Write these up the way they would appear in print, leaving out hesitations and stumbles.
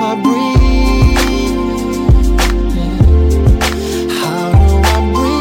I breathe? How do I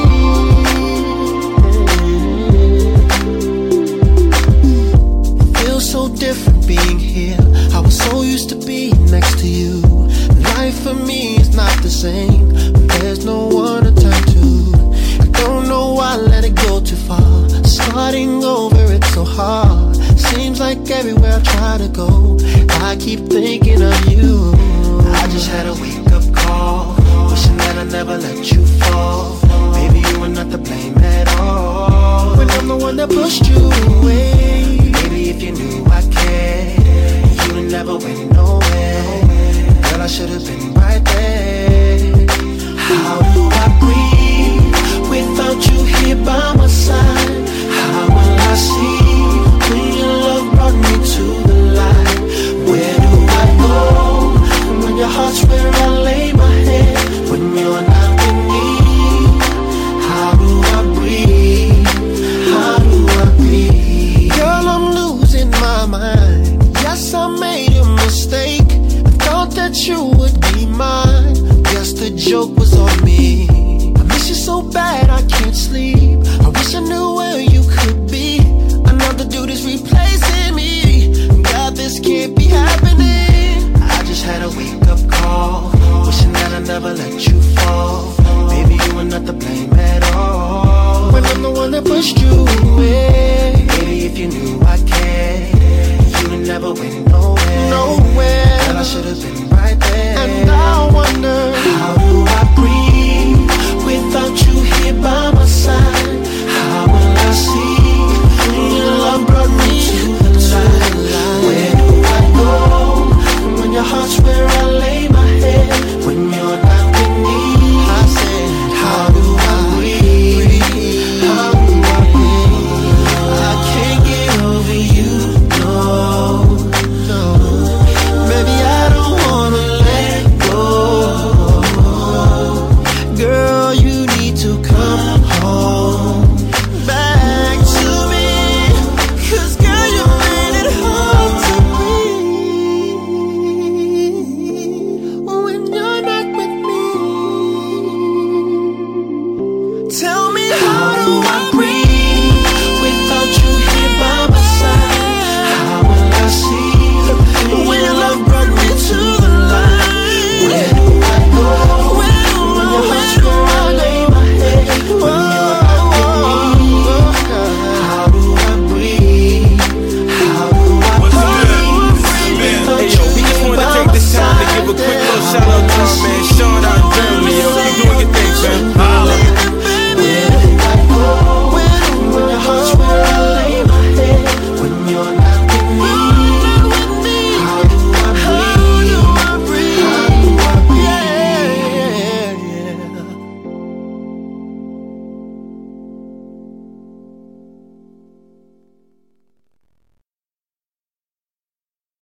breathe? It feels so different being here. I was so used to being next to you. Life for me is not the same. There's no one to turn to. I don't know why I let it go too far. Starting over, it's so hard. Seems like everywhere I try to go, I keep thinking of you. I just had a wake-up call, wishing that I never let you fall. Maybe you were not to blame at all, when I'm the one that pushed you away. Maybe if you knew I cared, you'd never went nowhere. Girl, I should've been right there. How do I breathe without you here by my side? How will I see when your love brought me to the light? Where do I go when your heart's where I lay my head? When you're not with me, how do I breathe? How do I breathe? Girl, I'm losing my mind. Yes, I made a mistake. I thought that you would be mine. Guess the joke was on me. I miss you so bad I can't sleep. I wish I knew where you could be. Another dude is replacing me. God, this can't be happening. I just had a week